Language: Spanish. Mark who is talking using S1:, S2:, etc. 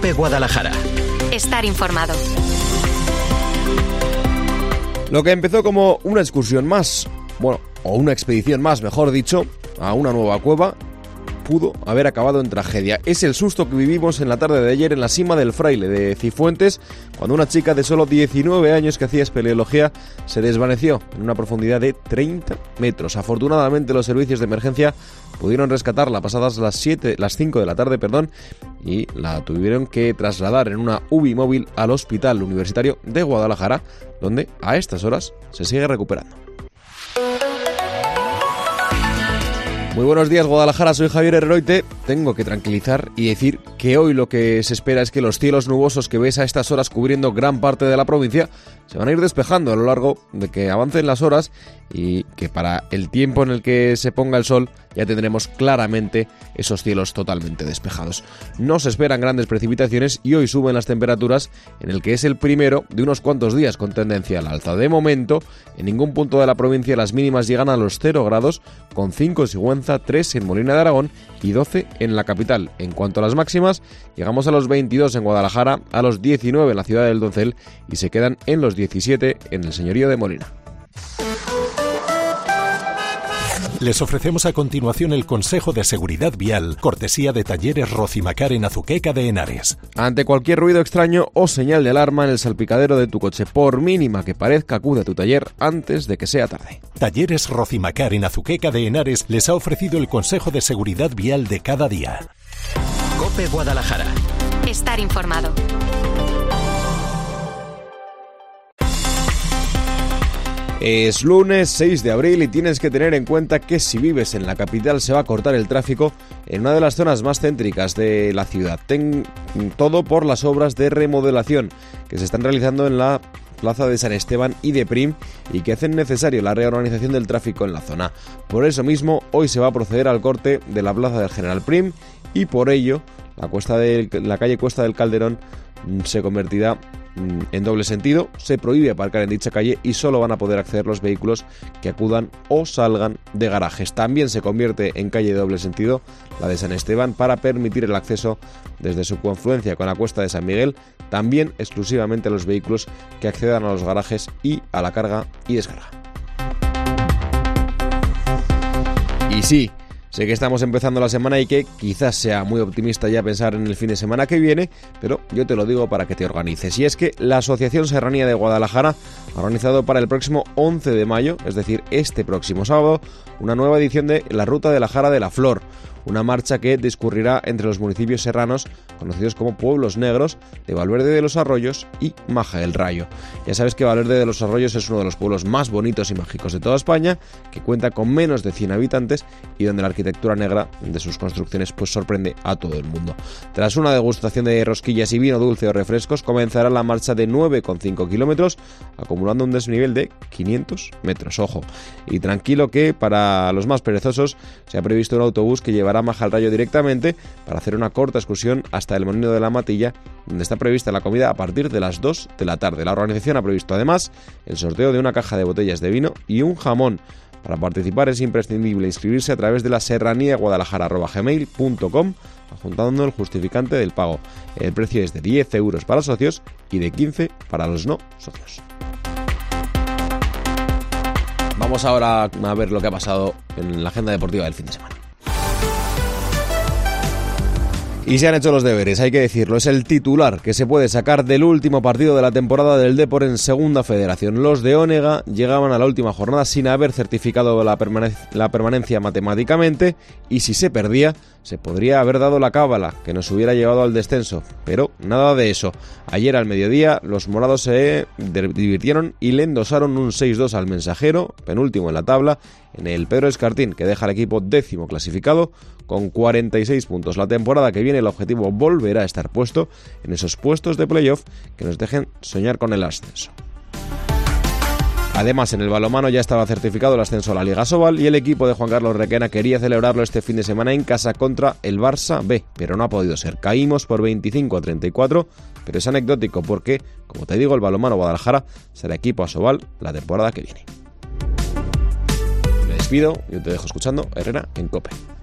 S1: COPE Guadalajara.
S2: Estar informado.
S3: Lo que empezó como una excursión más, o una expedición más, mejor dicho, a una nueva cueva, pudo haber acabado en tragedia. Es el susto que vivimos en la tarde de ayer en la Sima del Fraile de Cifuentes, cuando una chica de solo 19 años que hacía espeleología se desvaneció en una profundidad de 30 metros. Afortunadamente los servicios de emergencia pudieron rescatarla pasadas las 5 de la tarde, y la tuvieron que trasladar en una UBI móvil al Hospital Universitario de Guadalajara, donde a estas horas se sigue recuperando. Muy buenos días, Guadalajara, soy Javier Herreroite. Tengo que tranquilizar y decir que hoy lo que se espera es que los cielos nubosos que ves a estas horas cubriendo gran parte de la provincia se van a ir despejando a lo largo de que avancen las horas, y que para el tiempo en el que se ponga el sol ya tendremos claramente esos cielos totalmente despejados. No se esperan grandes precipitaciones y hoy suben las temperaturas en el que es el primero de unos cuantos días con tendencia al alza. De momento, en ningún punto de la provincia las mínimas llegan a los 0 grados, con 5 en Sigüenza, 3 en Molina de Aragón y 12 en la capital. En cuanto a las máximas, llegamos a los 22 en Guadalajara, a los 19 en la ciudad del Doncel y se quedan en los 17 en el señorío de Molina.
S4: Les ofrecemos a continuación el consejo de seguridad vial, cortesía de Talleres Rocimacar en Azuqueca de Henares.
S3: Ante cualquier ruido extraño o señal de alarma en el salpicadero de tu coche, por mínima que parezca, acude a tu taller antes de que sea tarde.
S4: Talleres Rocimacar en Azuqueca de Henares les ha ofrecido el consejo de seguridad vial de cada día.
S1: COPE Guadalajara.
S2: Estar informado.
S3: Es lunes 6 de abril y tienes que tener en cuenta que si vives en la capital se va a cortar el tráfico en una de las zonas más céntricas de la ciudad. Todo por las obras de remodelación que se están realizando en la plaza de San Esteban y de Prim, y que hacen necesario la reorganización del tráfico en la zona. Por eso mismo, hoy se va a proceder al corte de la plaza del General Prim, y por ello la calle Cuesta del Calderón se convertirá en doble sentido. Se prohíbe aparcar en dicha calle y solo van a poder acceder los vehículos que acudan o salgan de garajes. También se convierte en calle de doble sentido la de San Esteban para permitir el acceso desde su confluencia con la Cuesta de San Miguel, también exclusivamente a los vehículos que accedan a los garajes y a la carga y descarga. Y sí, sé que estamos empezando la semana y que quizás sea muy optimista ya pensar en el fin de semana que viene, pero yo te lo digo para que te organices. Y es que la Asociación Serranía de Guadalajara ha organizado para el próximo 11 de mayo, es decir, este próximo sábado, una nueva edición de la Ruta de la Jara de la Flor, una marcha que discurrirá entre los municipios serranos conocidos como Pueblos Negros, de Valverde de los Arroyos y Maja del Rayo. Ya sabes que Valverde de los Arroyos es uno de los pueblos más bonitos y mágicos de toda España, que cuenta con menos de 100 habitantes y donde la arquitectura negra de sus construcciones sorprende a todo el mundo. Tras una degustación de rosquillas y vino dulce o refrescos, comenzará la marcha de 9,5 kilómetros, acumulando un desnivel de 500 metros. Ojo, y tranquilo que para los más perezosos se ha previsto un autobús que llevará a Maja del Rayo directamente para hacer una corta excursión hasta el Molino de la Matilla, donde está prevista la comida a partir de las 2 de la tarde. La organización ha previsto además el sorteo de una caja de botellas de vino y un jamón. Para participar es imprescindible inscribirse a través de la serraniaguadalajara@gmail.com, adjuntando el justificante del pago. El precio es de 10 euros para socios y de 15 para los no socios. Vamos ahora a ver lo que ha pasado en la agenda deportiva del fin de semana. Y se han hecho los deberes, hay que decirlo, es el titular que se puede sacar del último partido de la temporada del Depor en Segunda Federación. Los de Onega llegaban a la última jornada sin haber certificado la permanencia matemáticamente, y si se perdía, se podría haber dado la cábala que nos hubiera llevado al descenso, pero nada de eso. Ayer al mediodía los morados se divirtieron y le endosaron un 6-2 al Mensajero, penúltimo en la tabla, en el Pedro Escartín, que deja al equipo 10º clasificado con 46 puntos. La temporada que viene el objetivo volverá a estar puesto en esos puestos de playoff que nos dejen soñar con el ascenso. Además, en el balonmano ya estaba certificado el ascenso a la Liga Sobal y el equipo de Juan Carlos Requena quería celebrarlo este fin de semana en casa contra el Barça B, pero no ha podido ser. Caímos por 25-34, pero es anecdótico porque, como te digo, el balonmano Guadalajara será equipo a Sobal la temporada que viene. Me despido, yo te dejo escuchando Herrera en COPE.